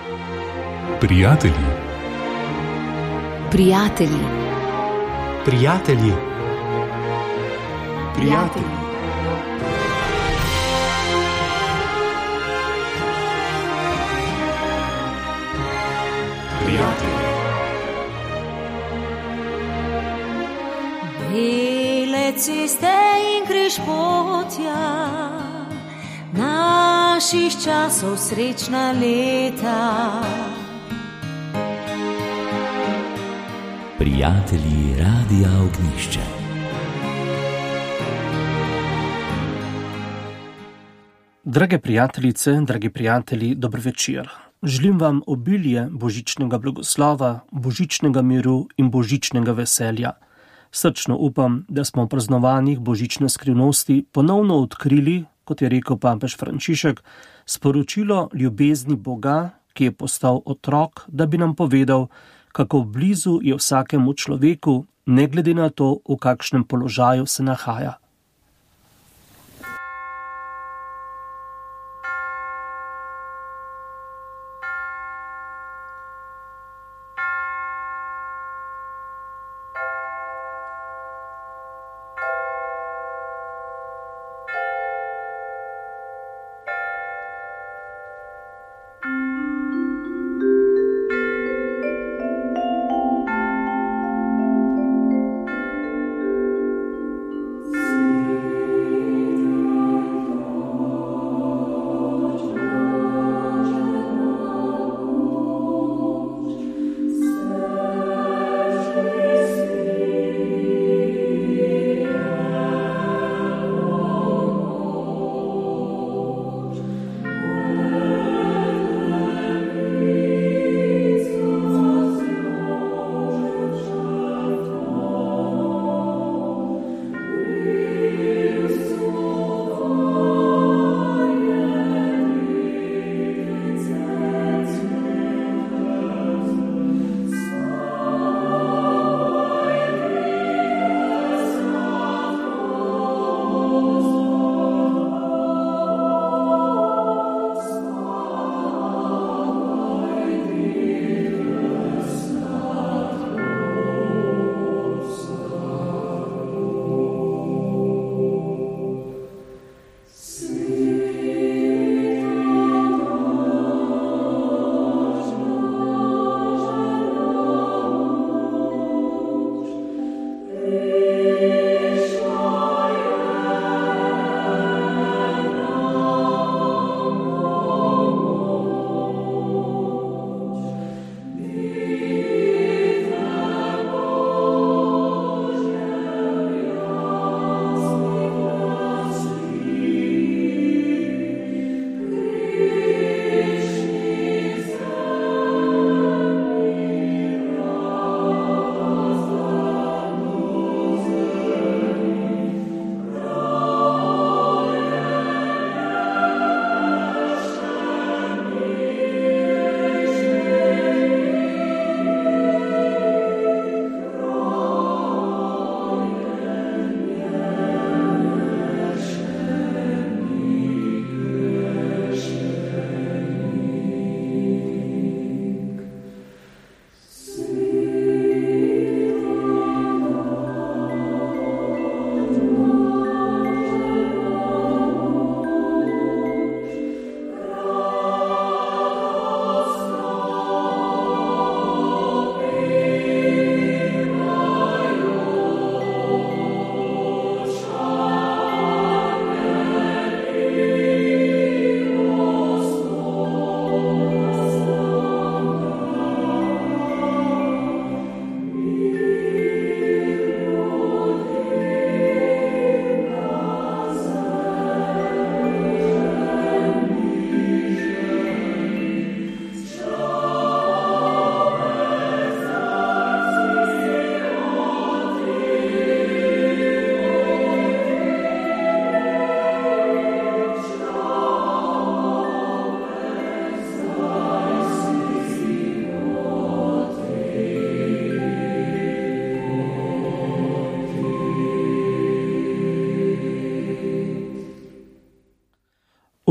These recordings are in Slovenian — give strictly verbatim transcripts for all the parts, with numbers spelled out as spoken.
Prijatelji. Prijatelji. Prijatelji. Prijatelji. Prijatelji. Bele ceste in križ potja, naših časov srečna leta. Prijatelji Radia Ognjišče. Drage prijateljice, dragi prijatelji, dober večer. Želim vam obilje božičnega blagoslova, božičnega miru in božičnega veselja. Srčno upam, da smo v praznovanjih božične skrivnosti ponovno odkrili, kot je rekel papež Frančišek, sporočilo ljubezni Boga, ki je postal otrok, da bi nam povedal, kako blizu je vsakemu človeku, ne glede na to, v kakšnem položaju se nahaja.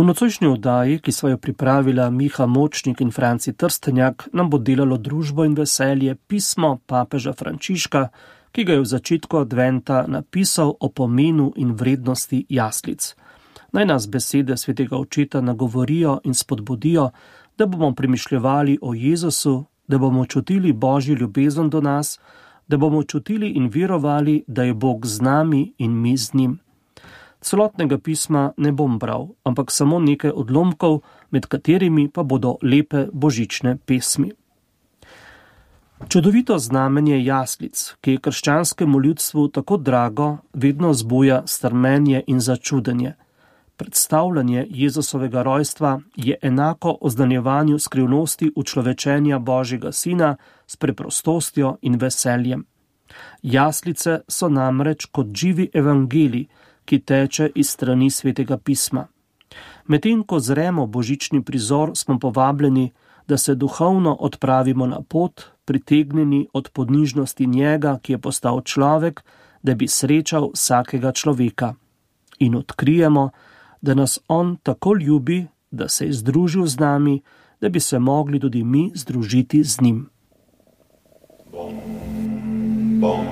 nocojšnji oddaji, ki sva jo pripravila Miha Močnik in Franci Trstenjak, nam bo delalo družbo in veselje pismo papeža Frančiška, ki ga je v začetku adventa napisal o pomenu in vrednosti jaslic. Naj nas besede svetega očeta nagovorijo in spodbudijo, da bomo premišljevali o Jezusu, da bomo čutili Božjo ljubezen do nas, da bomo čutili in verovali, da je Bog z nami in mi z njim. Celotnega pisma ne bom bral, ampak samo nekaj odlomkov, med katerimi pa bodo lepe božične pesmi. Čudovito znamenje jaslic, ki je krščanskemu ljudstvu tako drago, vedno zbuja strmenje in začudenje. Predstavljanje Jezusovega rojstva je enako oznanjevanju skrivnosti učlovečenja Božjega Sina s preprostostjo in veseljem. Jaslice so namreč kot živi evangelij, ki teče iz strani svetega pisma. Medtem ko zremo božični prizor, smo povabljeni, da se duhovno odpravimo na pot, pritegnjeni od podnižnosti njega, ki je postal človek, da bi srečal vsakega človeka. In odkrijemo, da nas on tako ljubi, da se je združil z nami, da bi se mogli tudi mi združiti z njim. Bom, bom.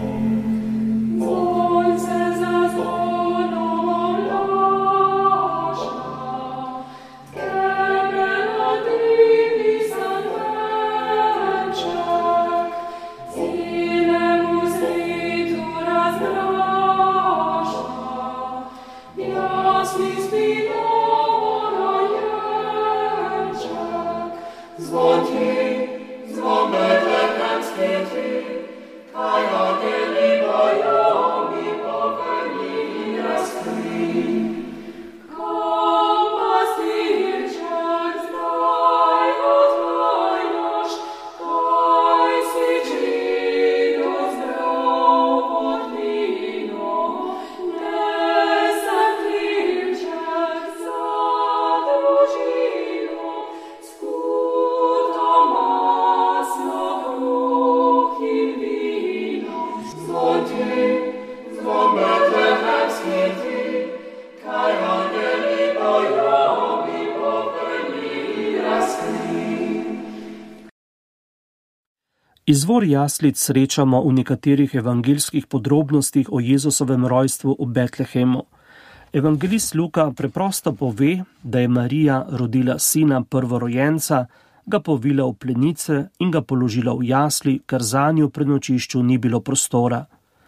Izvor jaslic srečamo v nekaterih evangeljskih podrobnostih o Jezusovem rojstvu v Betlehemu. Evangelist Luka preprosto pove, da je Marija rodila sina prvorojenca, ga povila v plenice in ga položila v jasli, ker zanju v prenočišču ni bilo prostora.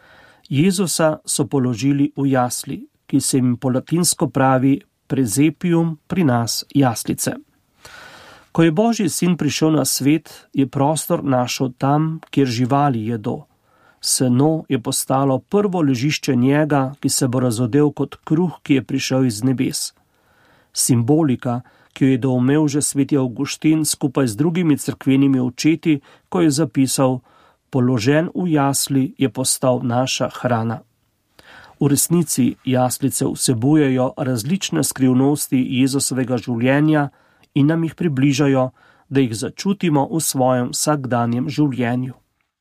Jezusa so položili v jasli, ki se jim po latinsko pravi presepium, pri nas jaslice. Ko je Božji sin prišel na svet, je prostor našel tam, kjer živali jedo. Seno je postalo prvo ležišče njega, ki se bo razodel kot kruh, ki je prišel iz nebes. Simbolika, ki jo je doumel že sveti Avguštin skupaj z drugimi cerkvenimi očeti, ko je zapisal: položen v jasli je postal naša hrana. V resnici jaslice vsebujejo različne skrivnosti Jezusovega življenja in nam jih približajo, da jih začutimo v svojem vsakdanjem življenju.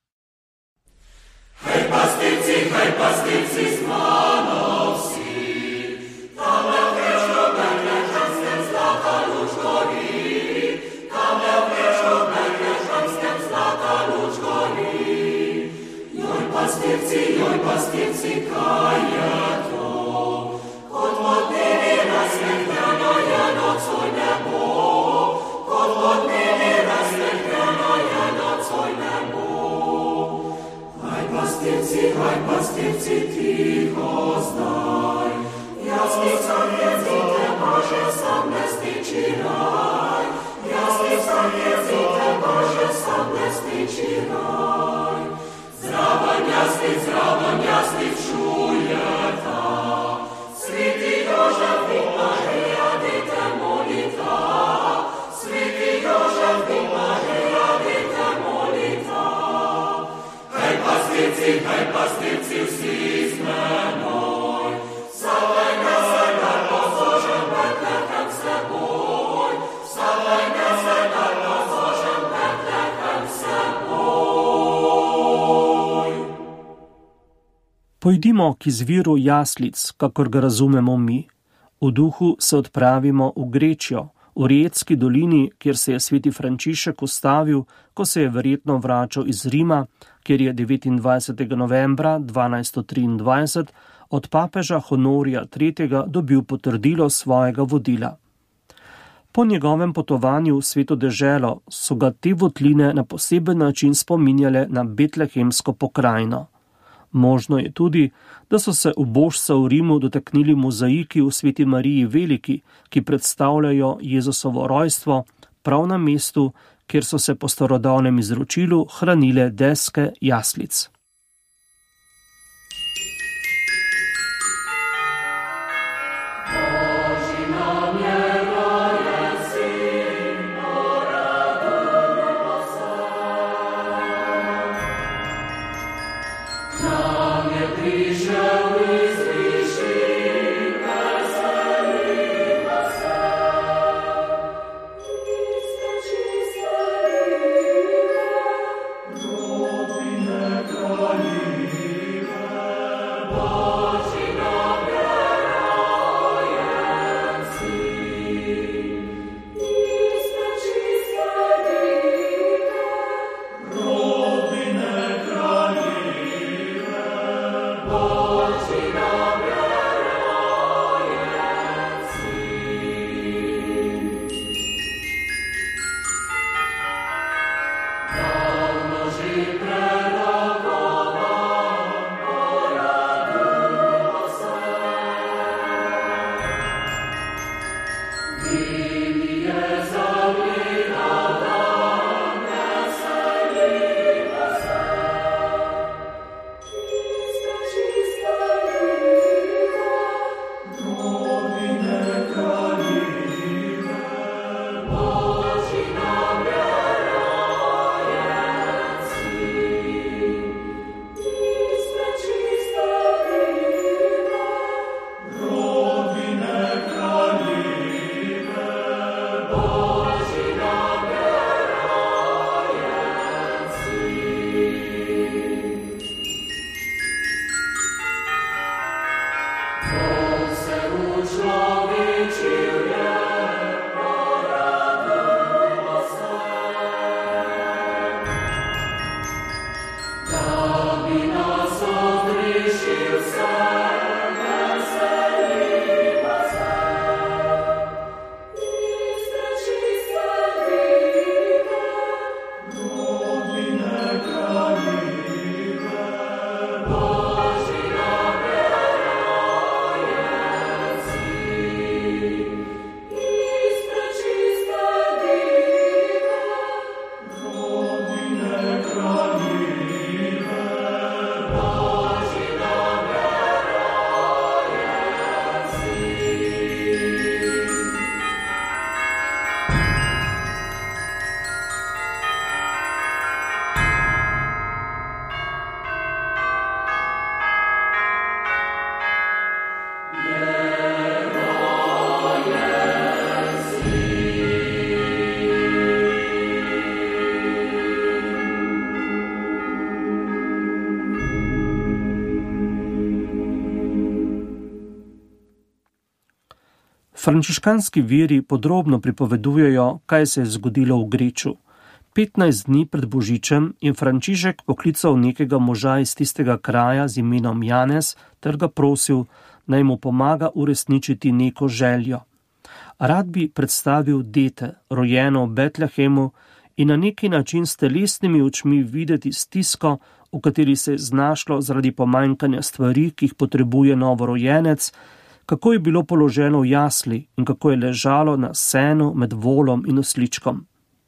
Hej pastirci, hej pastirci, z mano vsi, tam le v kreču betlehemskem zlata luč gori, tam le v kreču betlehemskem zlata luč gori. Joj pastirci, joj pastirci, kaj je to? Kot od dnevi razsvetljeno je nocoj nebo, kot od dnevi razsvetljeno je nocoj nebo. Haj pastirci, haj pastirci, tiho zdaj, jaslica jezite Bože, sam blestiči raj, jaslica jezite Bože, sam blestiči raj. Zraven jaslic, zraven jaslic čujeta, sveti Jožef in Maria, dejte molita, sveti Jožef in Maria, dejte molita. Hej pastirci, hej pastirci, vsi z menoj, savajme se, da pozožem Betlehem s seboj, savajme se, da pozožem Betlehem s seboj. Pojdimo k izviru jaslic, kakor ga razumemo mi. V duhu se odpravimo v Grečjo, v Rietski dolini, kjer se je sveti Frančišek ustavil, ko se je verjetno vračal iz Rima, kjer je devetindvajsetega novembra dvanajststo triindvajset od papeža Honorija tretjega dobil potrdilo svojega vodila. Po njegovem potovanju v sveto deželo so ga te votline na poseben način spominjale na betlehemsko pokrajino. Možno je tudi, da so se ubožca v Rimu dotaknili mozaiki v sveti Mariji Veliki, ki predstavljajo Jezusovo rojstvo, prav na mestu, kjer so se po starodavnem izročilu hranile deske jaslic. Frančiškanski viri podrobno pripovedujejo, kaj se je zgodilo v Greču. petnajst dni pred Božičem je Frančišek poklical nekega moža iz tistega kraja z imenom Janez ter ga prosil, naj mu pomaga uresničiti neko željo. Rad bi predstavil dete, rojeno v Betlehemu, in na neki način s telesnimi očmi videti stisko, v kateri se je znašlo zaradi pomanjkanja stvari, ki jih potrebuje novorojenec, kako je bilo položeno v jasli in kako je ležalo na senu med volom in osličkom.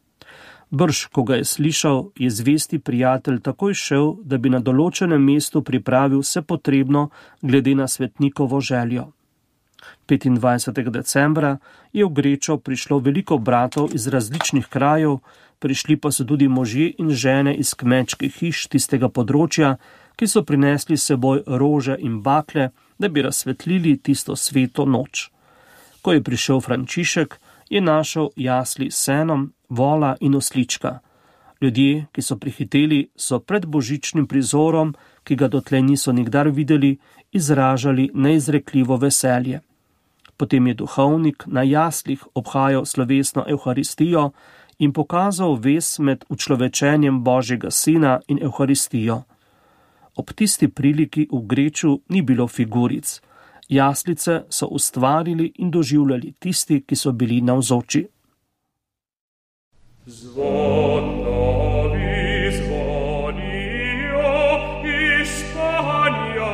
Brž, ko ga je slišal, je zvesti prijatelj takoj šel, da bi na določenem mestu pripravil vse potrebno glede na svetnikovo željo. petindvajsetega decembra je v Grečo prišlo veliko bratov iz različnih krajev, prišli pa so tudi možje in žene iz kmečkih hiš tistega področja, ki so prinesli s seboj rože in bakle, da bi razsvetlili tisto sveto noč. Ko je prišel Frančišek, je našel jasli s senom, vola in oslička. Ljudje, ki so prihiteli, so pred božičnim prizorom, ki ga dotlej niso nikdar videli, izražali neizrekljivo veselje. Potem je duhovnik na jaslih obhajal slovesno evharistijo in pokazal vez med učlovečenjem Božjega sina in evharistijo. Ob tisti priliki v Greču ni bilo figuric. Jaslice so ustvarili in doživljali tisti, ki so bili navzoči. Zvonovi zvonijo, iz spanja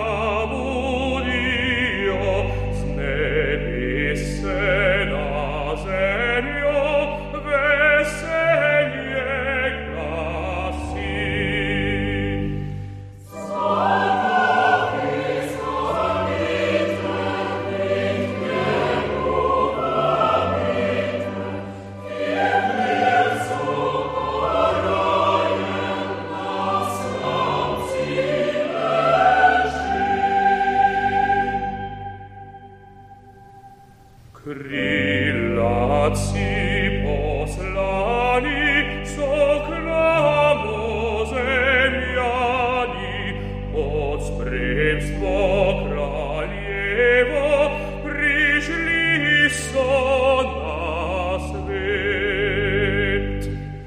budijo, z nebese na zemljo veselje glasi. Krilaci poslani so k namu zemljani, pod spremstvo kraljevo prišli so na svet.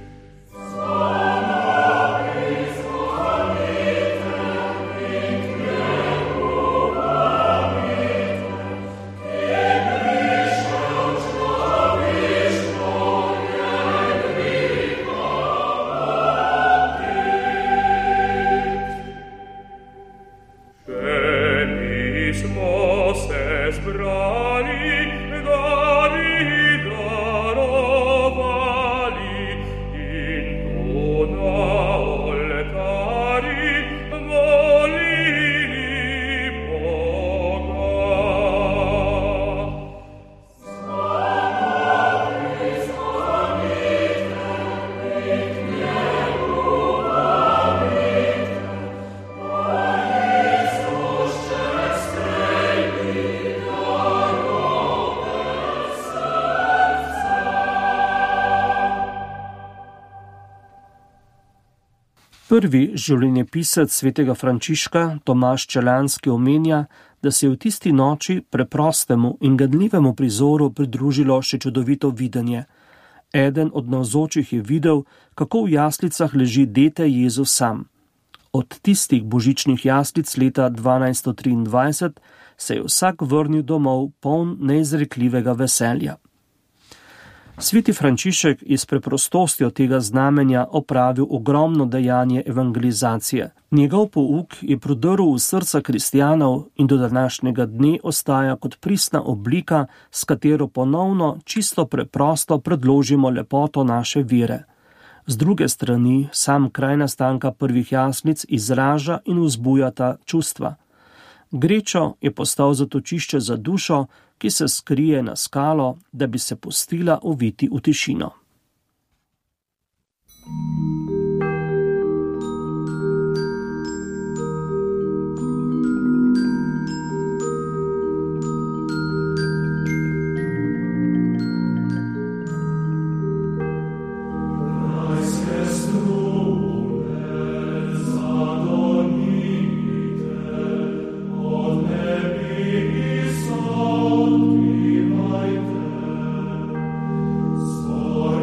Prvi življenjepisec svetega Frančiška, Tomaž Čelanski, omenja, da se je v tisti noči preprostemu in gadljivemu prizoru pridružilo še čudovito videnje. Eden od navzočih je videl, kako v jaslicah leži dete Jezus sam. Od tistih božičnih jaslic leta dvanajststo triindvajset se je vsak vrnil domov poln neizrekljivega veselja. Sveti Frančišek je s preprostostjo tega znamenja opravil ogromno dejanje evangelizacije. Njegov pouk je prodrl v srca kristjanov in do današnjega dne ostaja kot pristna oblika, s katero ponovno čisto preprosto predložimo lepoto naše vere. Z druge strani sam kraj nastanka prvih jaslic izraža in vzbuja ta čustva. Grečo je postal zatočišče za dušo, ki se skrije na skalo, da bi se pustila oviti v tišino. For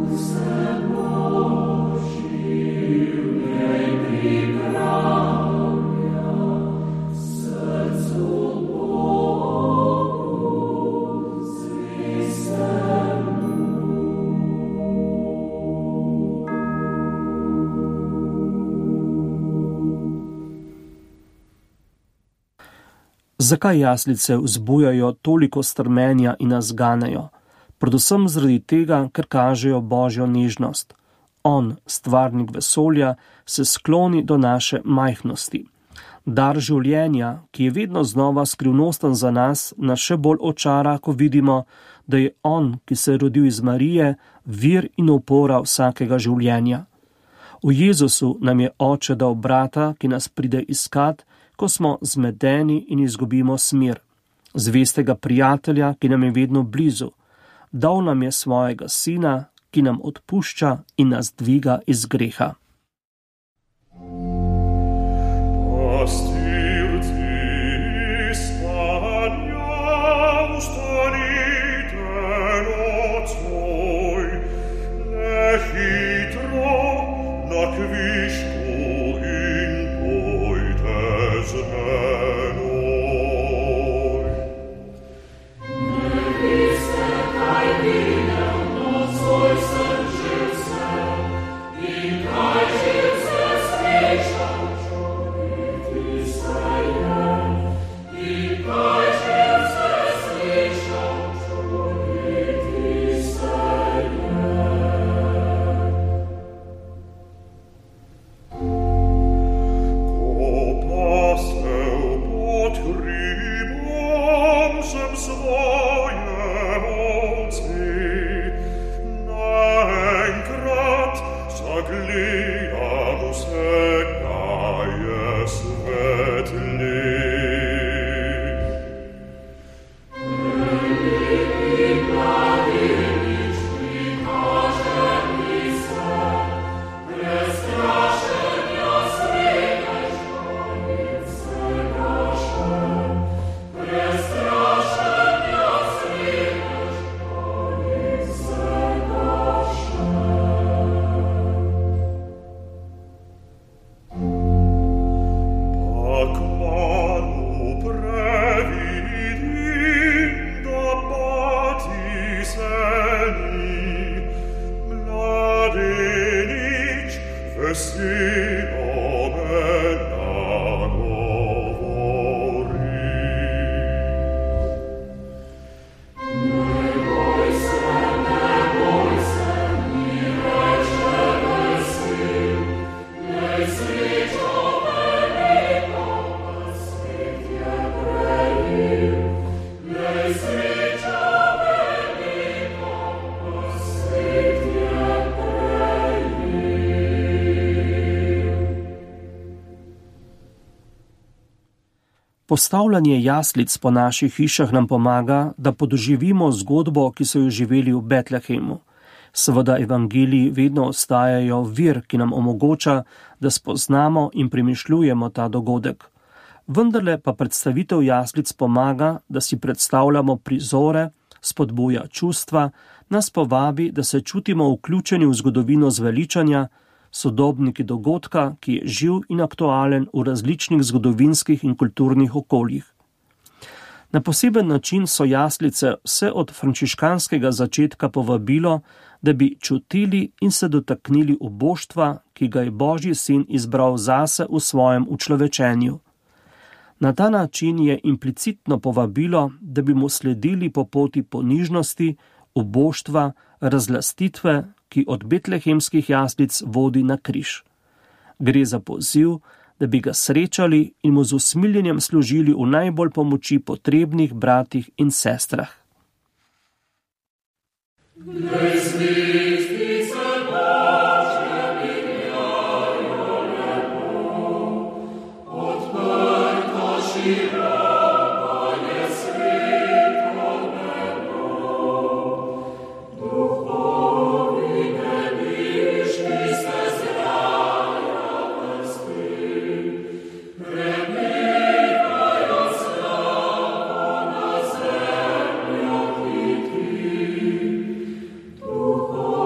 Zakaj jaslice vzbujajo toliko strmenja in nas ganejo? Predvsem zaradi tega, ker kažejo Božjo nežnost. On, stvarnik vesolja, se skloni do naše majhnosti. Dar življenja, ki je vedno znova skrivnosten za nas, nas še bolj očara, ko vidimo, da je on, ki se je rodil iz Marije, vir in opora vsakega življenja. V Jezusu nam je Oče dal brata, ki nas pride iskat, ko smo zmedeni in izgubimo smer, zvestega prijatelja, ki nam je vedno blizu. Dal nam je svojega sina, ki nam odpušča in nas dviga iz greha. Postavljanje jaslic po naših hišah nam pomaga, da podoživimo zgodbo, ki so jo živeli v Betlehemu. Seveda evangeliji vedno ostajajo vir, ki nam omogoča, da spoznamo in premišljujemo ta dogodek. Vendarle pa predstavitev jaslic pomaga, da si predstavljamo prizore, spodbuja čustva, nas povabi, da se čutimo vključeni v zgodovino zveličanja, sodobniki dogodka, ki je živ in aktualen v različnih zgodovinskih in kulturnih okoljih. Na poseben način so jaslice vse od frančiškanskega začetka povabilo, da bi čutili in se dotaknili uboštva, ki ga je Božji sin izbral zase v svojem učlovečenju. Na ta način je implicitno povabilo, da bi mu sledili po poti ponižnosti, uboštva, razlastitve, ki od betlehemskih jaslic vodi na križ. Gre za poziv, da bi ga srečali in mu z usmiljenjem služili v najbolj pomoči potrebnih bratih in sestrah. Oh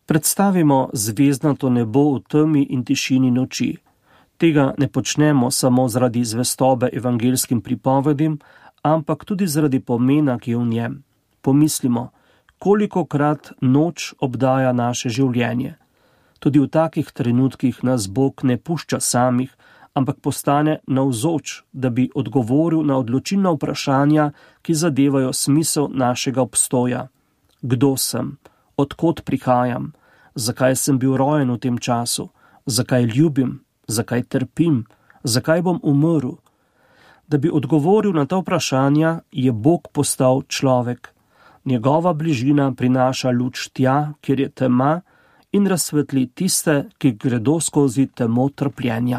Predstavimo zvezdnato nebo v temi in tišini noči. Tega ne počnemo samo zaradi zvestobe evangelskim pripovedim, ampak tudi zaradi pomena, ki je v njem. Pomislimo, kolikokrat noč obdaja naše življenje. Tudi v takih trenutkih nas Bog ne pušča samih, ampak postane navzoč, da bi odgovoril na odločilna vprašanja, ki zadevajo smisel našega obstoja. Kdo sem? Odkot prihajam? Zakaj sem bil rojen v tem času? Zakaj ljubim? Zakaj trpim? Zakaj bom umrl? Da bi odgovoril na ta vprašanja, je Bog postal človek. Njegova bližina prinaša luč tja, kjer je tema, in razsvetli tiste, ki gredo skozi temo trpljenja.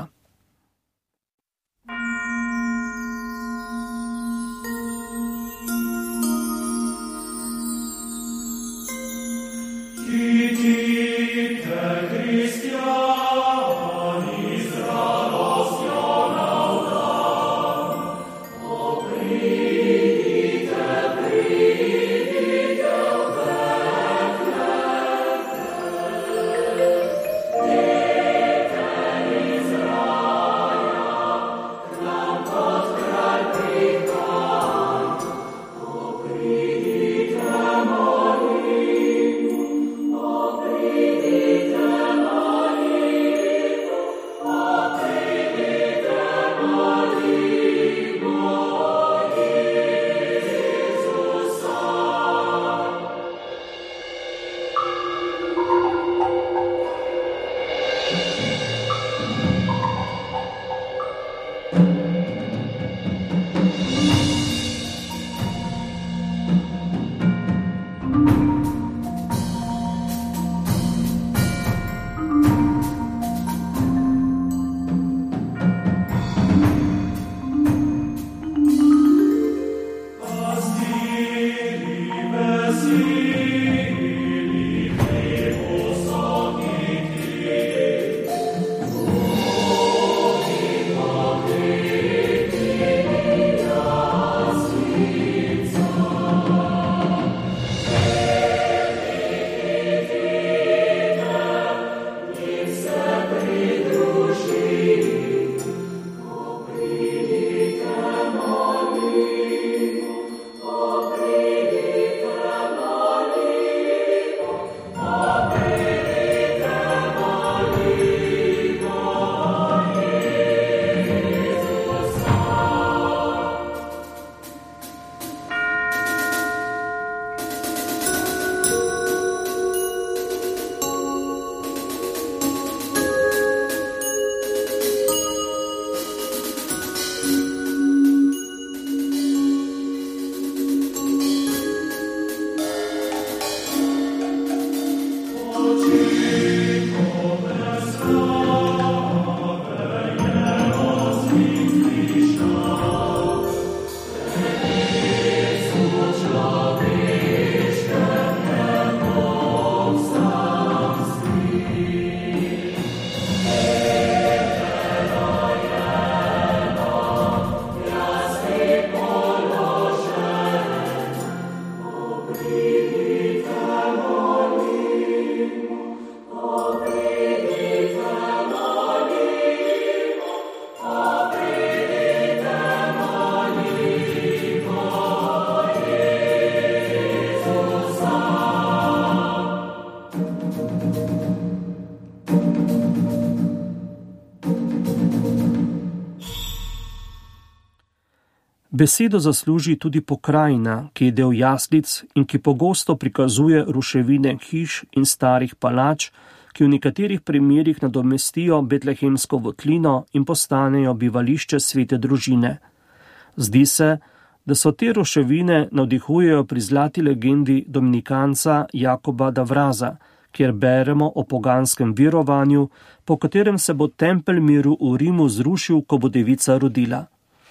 Besedo zasluži tudi pokrajina, ki je del jaslic in ki pogosto prikazuje ruševine hiš in starih palač, ki v nekaterih primerih nadomestijo betlehemsko votlino in postanejo bivališče svete družine. Zdi se, da so te ruševine navdihujejo pri zlati legendi dominikanca Jakoba da Vraza, kjer beremo o poganskem verovanju, po katerem se bo tempelj miru v Rimu zrušil, ko bo devica rodila.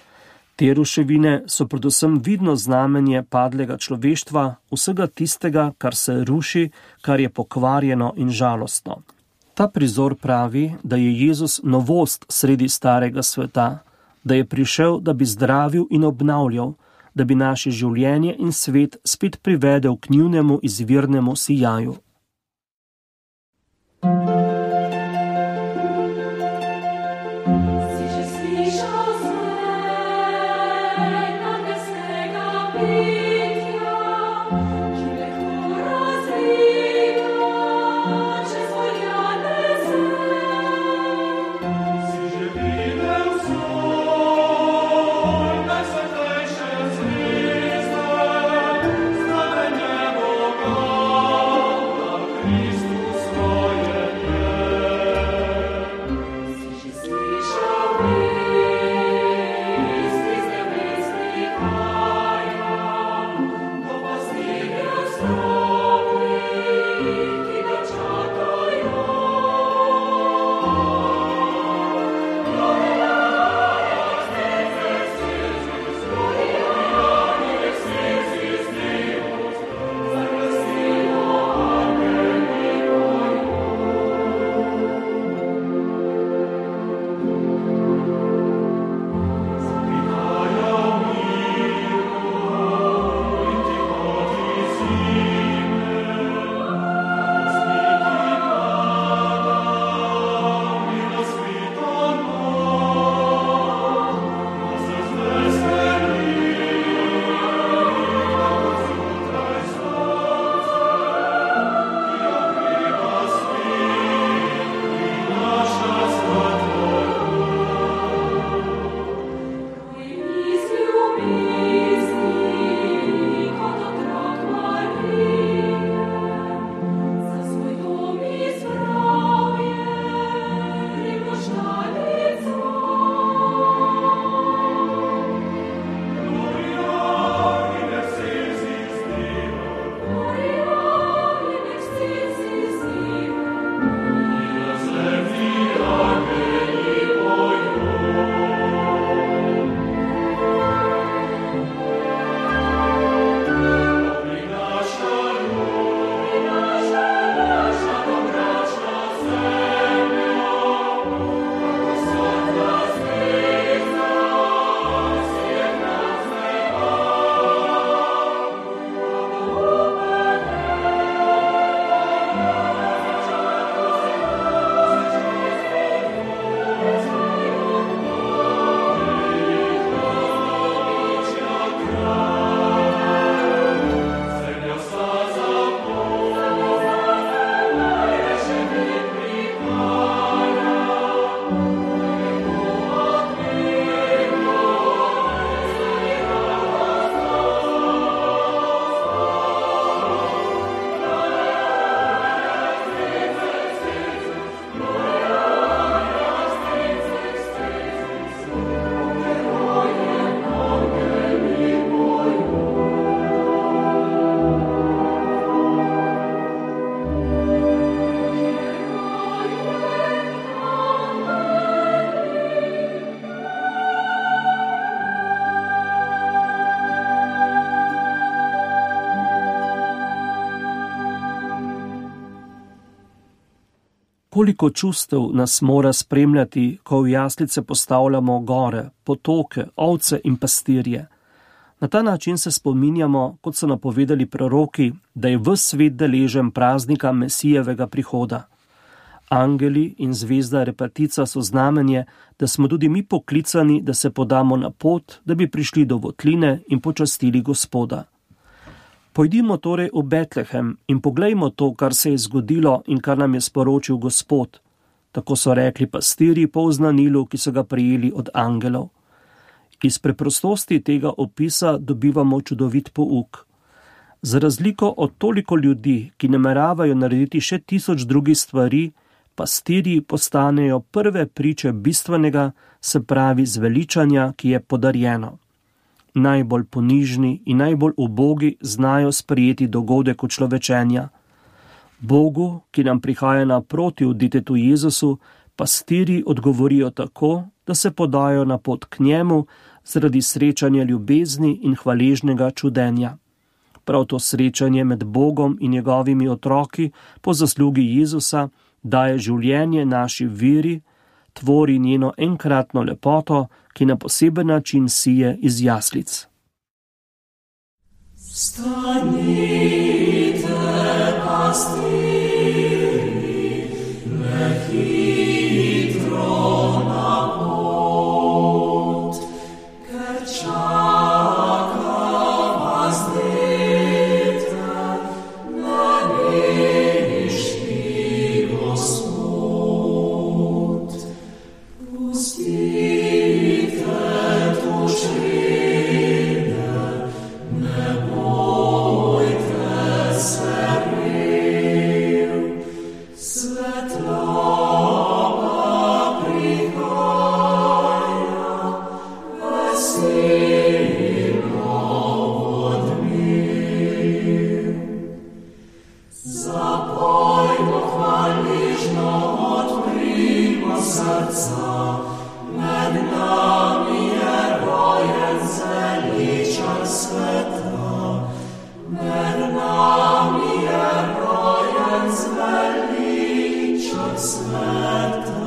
Te ruševine so predvsem vidno znamenje padlega človeštva, vsega tistega, kar se ruši, kar je pokvarjeno in žalostno. Ta prizor pravi, da je Jezus novost sredi starega sveta, da je prišel, da bi zdravil in obnavljal, da bi naše življenje in svet spet privedel k njunemu izvirnemu sijaju. Koliko čustev nas mora spremljati, ko v jaslice postavljamo gore, potoke, ovce in pastirje. Na ta način se spominjamo, kot so napovedali proroki, da je ves svet deležen praznika Mesijevega prihoda. Angeli in zvezda Repatica so znamenje, da smo tudi mi poklicani, da se podamo na pot, da bi prišli do votline in počastili Gospoda. Pojdimo torej v Betlehem in poglejmo to, kar se je zgodilo in kar nam je sporočil Gospod. Tako so rekli pastirji po oznanilu, ki so ga prijeli od angelov. Iz preprostosti tega opisa dobivamo čudovit pouk. Za razliko od toliko ljudi, ki nameravajo narediti še tisoč drugih stvari, pastirji postanejo prve priče bistvenega, se pravi zveličanja, ki je podarjeno. Najbolj ponižni in najbolj ubogi znajo sprejeti dogodek učlovečenja. Bogu, ki nam prihaja naproti v ditetu Jezusu, pastirji odgovorijo tako, da se podajo na pot k njemu zaradi srečanja ljubezni in hvaležnega čudenja. Prav to srečanje med Bogom in njegovimi otroki po zaslugi Jezusa daje življenje naši veri, tvori njeno enkratno lepoto, ki na poseben način sije iz jaslic. Stanite, pastirji, ne hitro na pot, ker čaka vas dete, nebeški Gospod. Pustite to črede, ne bojte se rev, svetloba prihaja, veselo odmev. Zapojmo hvaležno, odprimo srca, med nami je rojen zveličar sveta, med nami je rojen zveličar sveta.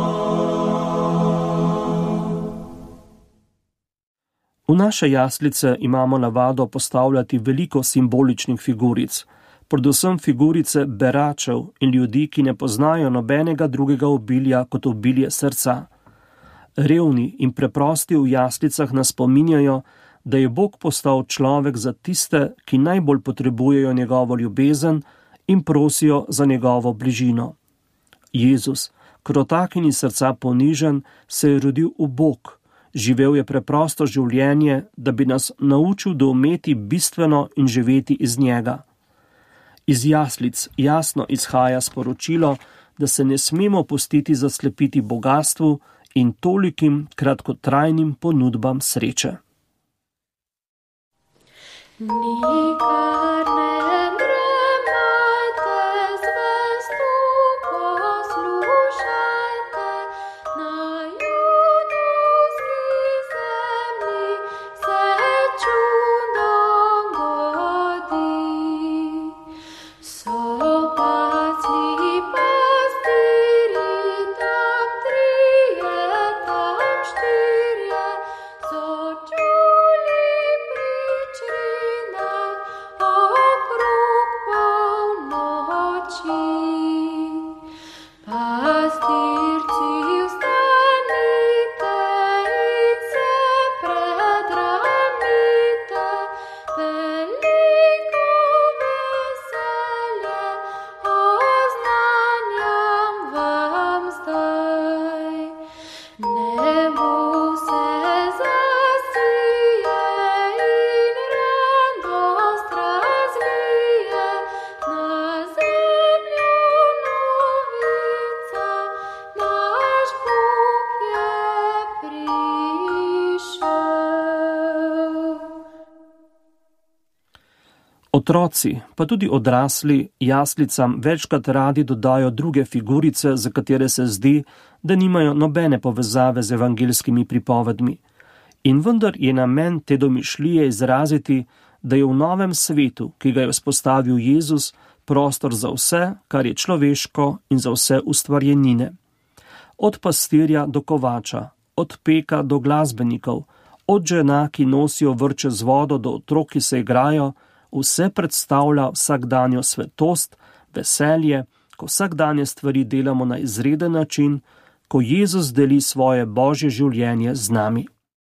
V naše jaslice imamo navado postavljati veliko simboličnih figuric, predvsem figurice beračev in ljudi, ki ne poznajo nobenega drugega obilja kot obilje srca. Revni in preprosti v jaslicah nas spominjajo, da je Bog postal človek za tiste, ki najbolj potrebujejo njegovo ljubezen in prosijo za njegovo bližino. Jezus, krotak in iz srca ponižen, se je rodil ubog, živel je preprosto življenje, da bi nas naučil doumeti bistveno in živeti iz njega. Iz jaslic jasno izhaja sporočilo, da se ne smemo pustiti zaslepiti bogastvu in tolikim kratkotrajnim ponudbam sreče. Nikar ne dremajte, zvesto poslušajte, na judovski zemlji se čudo godi. So pacli pastirji, tam trije, tam štirje, so čuli pričrina okrog polnoči. Pastirci, vstanite in se predramite, veliko veselje oznanjam vam zdaj. Nebo se zasije in radost razlije, na zemljo novica, naš Bog je prišel. Otroci, pa tudi odrasli, jaslicam večkrat radi dodajo druge figurice, za katere se zdi, da nimajo nobene povezave z evangeljskimi pripovedmi. In vendar je namen te domišljije izraziti, da je v novem svetu, ki ga je vzpostavil Jezus, prostor za vse, kar je človeško in za vse ustvarjenine. Od pastirja do kovača, od peka do glasbenikov, od žena, ki nosijo vrče z vodo, do otrok, ki se igrajo, vse predstavlja vsakdanjo svetost, veselje, ko vsakdanje stvari delamo na izreden način, ko Jezus deli svoje božje življenje z nami.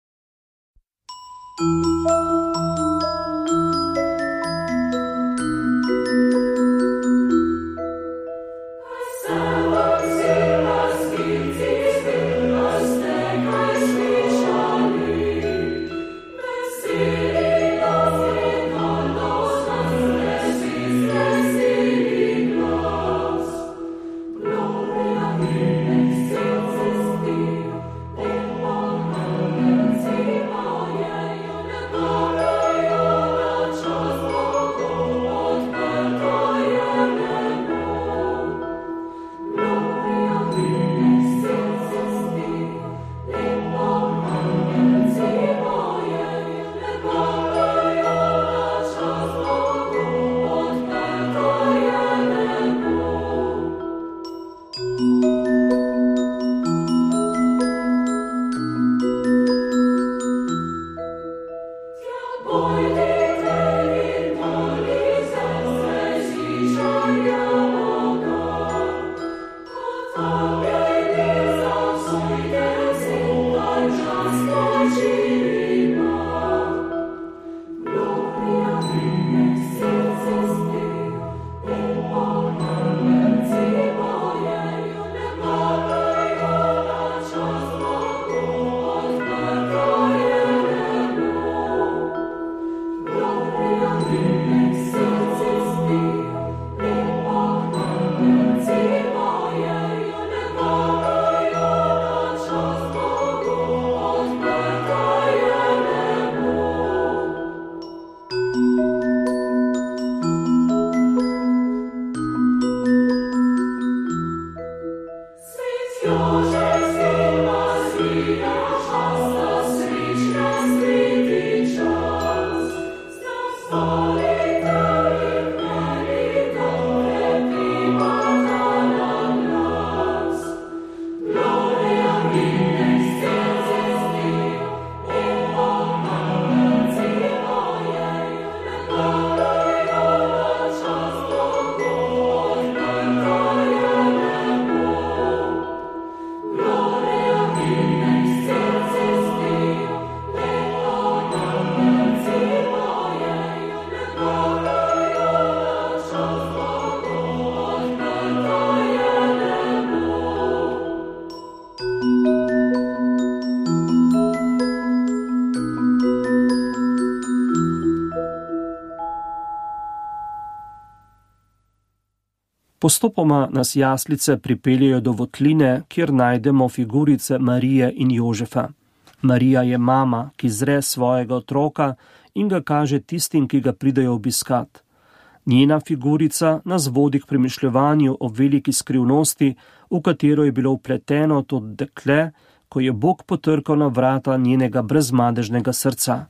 Postopoma nas jaslice pripeljejo do votline, kjer najdemo figurice Marije in Jožefa. Marija je mama, ki zre svojega otroka in ga kaže tistim, ki ga pridejo obiskat. Njena figurica nas vodi k premišljevanju o veliki skrivnosti, v katero je bilo vpleteno to dekle, ko je Bog potrkal na vrata njenega brezmadežnega srca.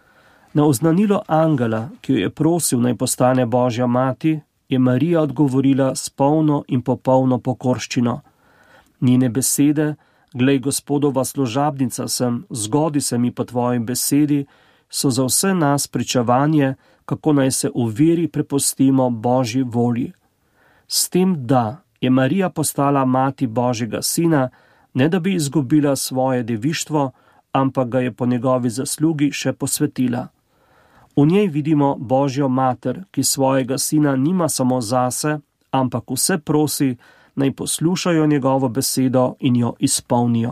Na oznanilo angela, ki jo je prosil, naj postane Božja mati, je Marija odgovorila s polno in popolno pokorščino. Njene besede, glej, Gospodova služabnica sem, zgodi se mi po tvoji besedi, so za vse nas pričevanje, kako naj se v veri prepustimo Božji volji. S tem, da je Marija postala mati Božjega sina, ne da bi izgubila svoje devištvo, ampak ga je po njegovi zaslugi še posvetila. V njej vidimo Božjo mater, ki svojega sina nima samo zase, ampak vse prosi, naj poslušajo njegovo besedo in jo izpolnijo.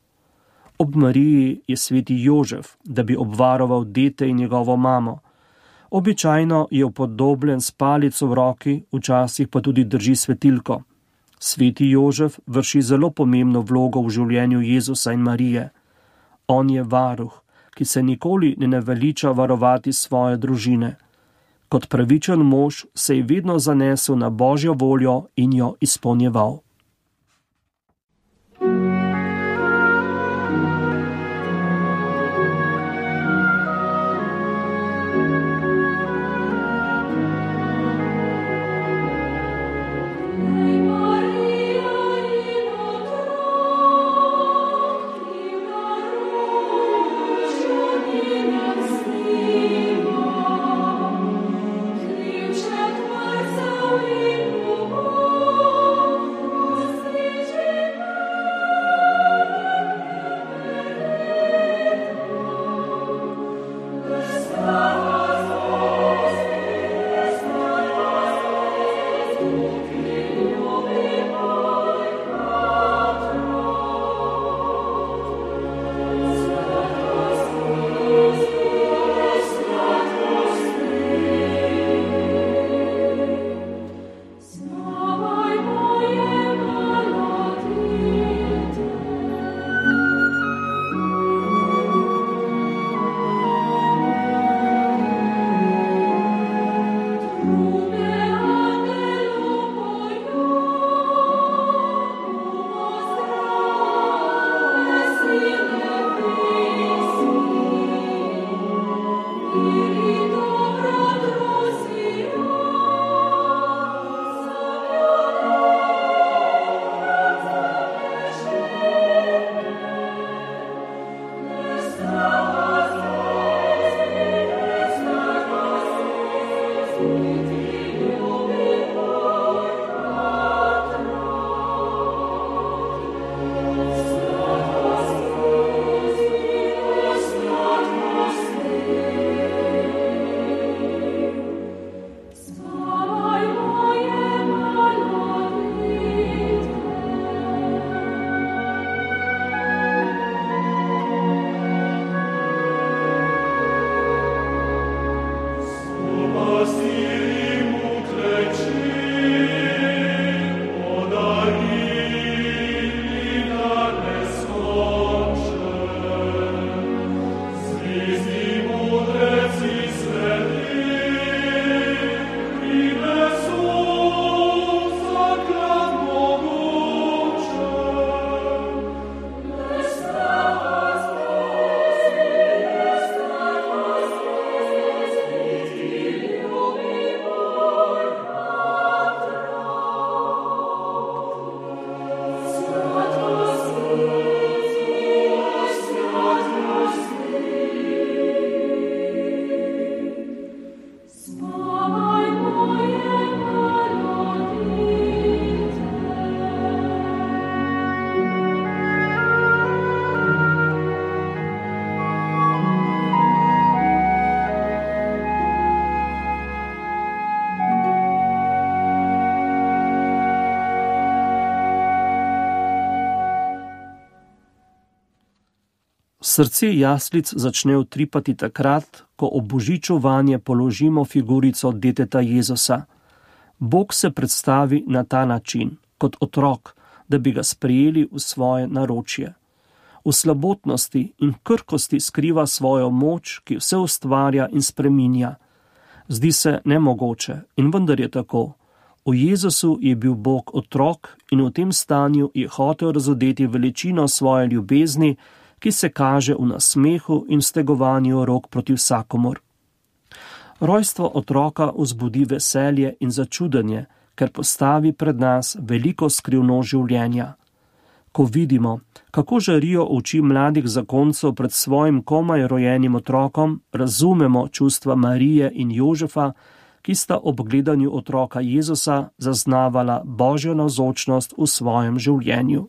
Ob Mariji je sveti Jožef, da bi obvaroval dete in njegovo mamo. Običajno je upodobljen s palico v roki, včasih pa tudi drži svetilko. Sveti Jožef vrši zelo pomembno vlogo v življenju Jezusa in Marije. On je varuh, ki se nikoli ne naveliča varovati svoje družine. Kot pravičen mož se je vedno zanesel na Božjo voljo in jo izpolnjeval. Srce jaslic začne utripati takrat, ko ob božiču vanje položimo figurico deteta Jezusa. Bog se predstavi na ta način, kot otrok, da bi ga sprejeli v svoje naročje. V slabotnosti in krhkosti skriva svojo moč, ki vse ustvarja in spreminja. Zdi se nemogoče in vendar je tako. V Jezusu je bil Bog otrok in v tem stanju je hotel razodeti veličino svoje ljubezni, ki se kaže v nasmehu in stegovanju rok proti vsakomur. Rojstvo otroka vzbudi veselje in začudenje, ker postavi pred nas veliko skrivnost življenja. Ko vidimo, kako žarijo oči mladih zakoncev pred svojim komaj rojenim otrokom, razumemo čustva Marije in Jožefa, ki sta ob gledanju otroka Jezusa zaznavala Božjo navzočnost v svojem življenju.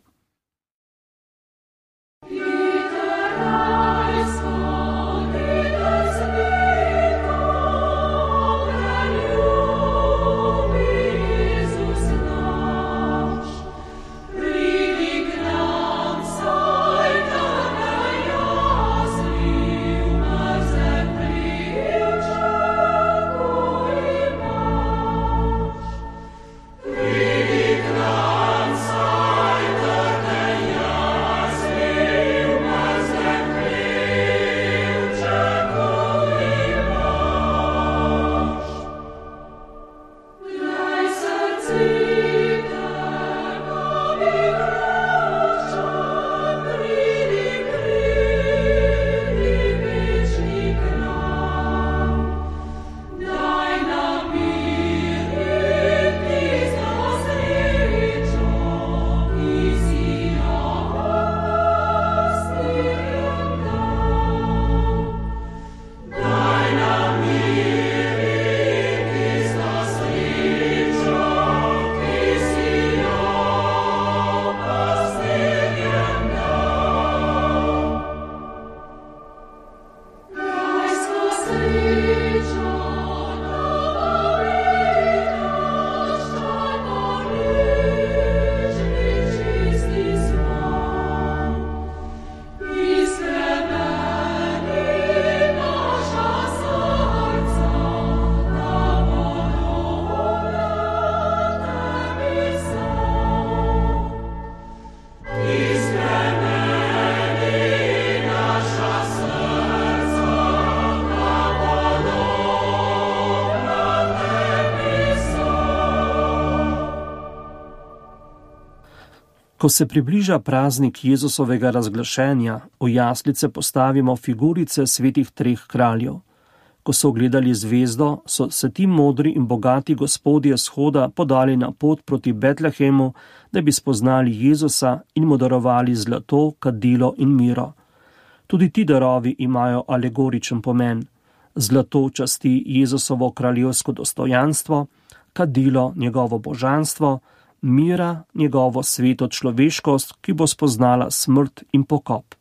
Ko se približa praznik Jezusovega razglašenja, v jaslice postavimo figurice svetih treh kraljev. Ko so ogledali zvezdo, so se ti modri in bogati gospodje shoda podali na pot proti Betlehemu, da bi spoznali Jezusa in mu darovali zlato, kadilo in miro. Tudi ti darovi imajo alegoričen pomen. Zlato časti Jezusovo kraljevsko dostojanstvo, kadilo njegovo božanstvo, mira njegovo sveto človeškost, ki bo spoznala smrt in pokop.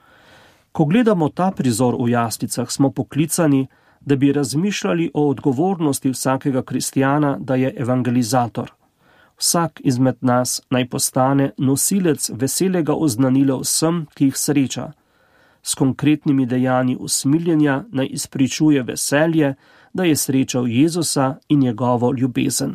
Ko gledamo ta prizor v jaslicah, smo poklicani, da bi razmišljali o odgovornosti vsakega kristjana, da je evangelizator. Vsak izmed nas naj postane nosilec veselega oznanila vsem, ki jih sreča. S konkretnimi dejanji usmiljenja naj izpričuje veselje, da je srečal Jezusa in njegovo ljubezen.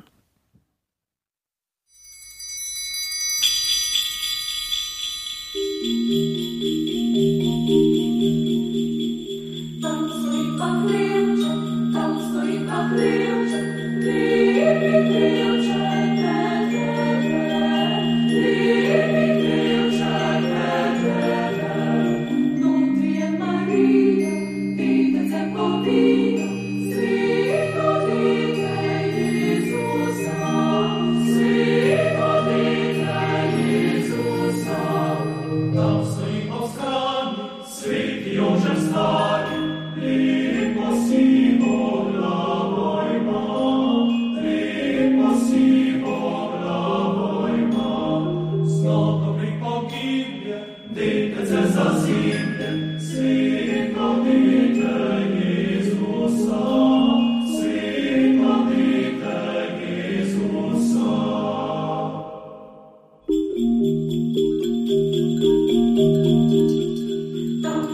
Don't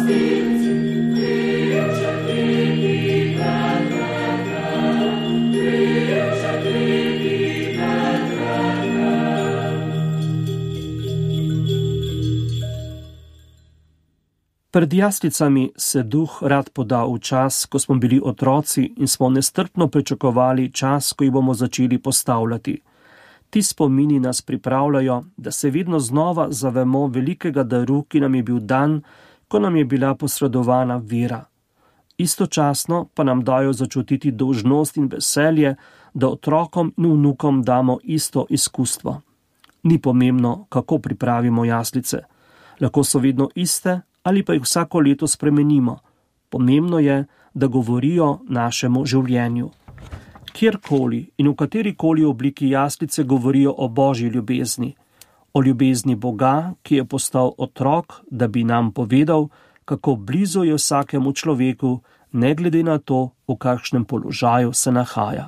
Pred jaslicami se duh rad poda v čas, ko smo bili otroci in smo nestrpno pričakovali čas, ko jih bomo začeli postavljati. Ti spomini nas pripravljajo, da se vedno znova zavemo velikega daru, ki nam je bil dan, ko nam je bila posredovana vera. Istočasno pa nam dajo začutiti dolžnost in veselje, da otrokom in vnukom damo isto izkustvo. Ni pomembno, kako pripravimo jaslice. Lahko so vedno iste, ali pa jih vsako leto spremenimo. Pomembno je, da govorijo našemu življenju. Kjerkoli in v katerikoli obliki jaslice govorijo o Božji ljubezni, o ljubezni Boga, ki je postal otrok, da bi nam povedal, kako blizu je vsakemu človeku, ne glede na to, v kakšnem položaju se nahaja.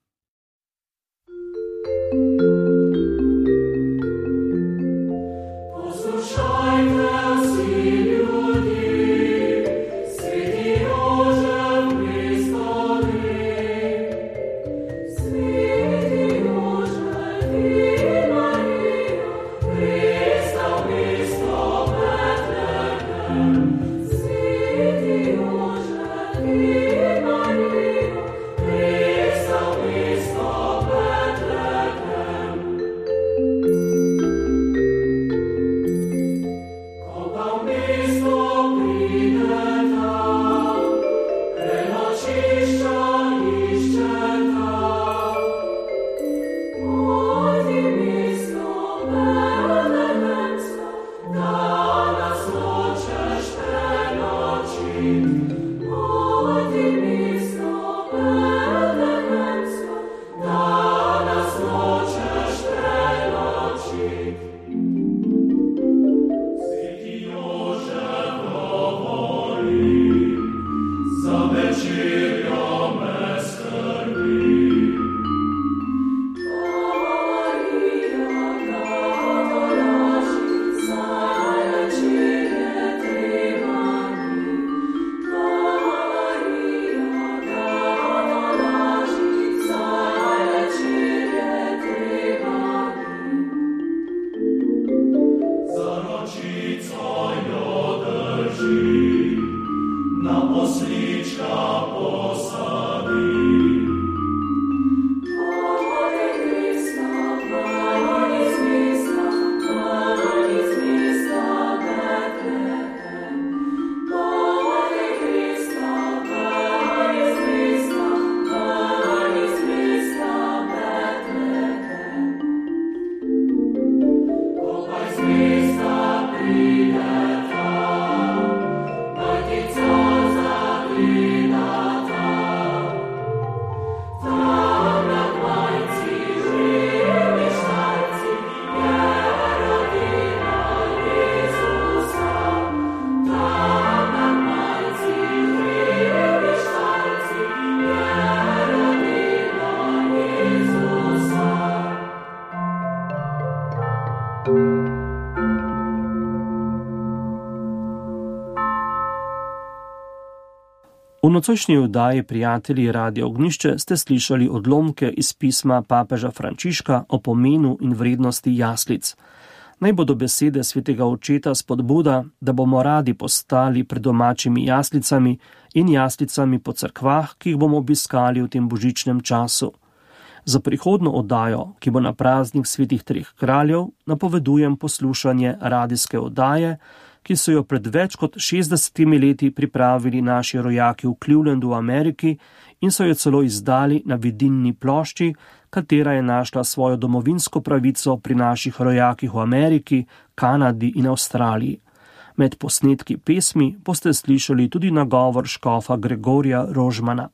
V nocojšnji oddaji Prijatelji Radia Ognišče ste slišali odlomke iz pisma papeža Frančiška o pomenu in vrednosti jaslic. Naj bodo besede svetega očeta spodbuda, da bomo radi postali pred domačimi jaslicami in jaslicami po cerkvah, ki jih bomo obiskali v tem božičnem času. Za prihodno oddajo, ki bo na praznik svetih treh kraljev, napovedujem poslušanje radijske oddaje, ki so jo pred več kot šestdesetimi leti pripravili naši rojaki v Clevelandu v Ameriki in so jo celo izdali na vidinni plošči, katera je našla svojo domovinsko pravico pri naših rojakih v Ameriki, Kanadi in Avstraliji. Med posnetki pesmi boste slišali tudi nagovor škofa Gregorja Rožmana.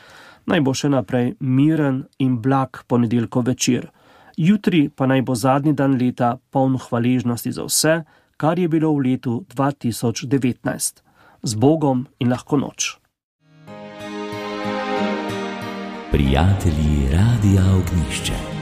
Naj bo še naprej miren in blag ponedeljkov večer. Jutri pa naj bo zadnji dan leta poln hvaležnosti za vse, kar je bilo v letu dva tisoč devetnajst. Z Bogom in lahko noč. Prijatelji Radia Ognišče.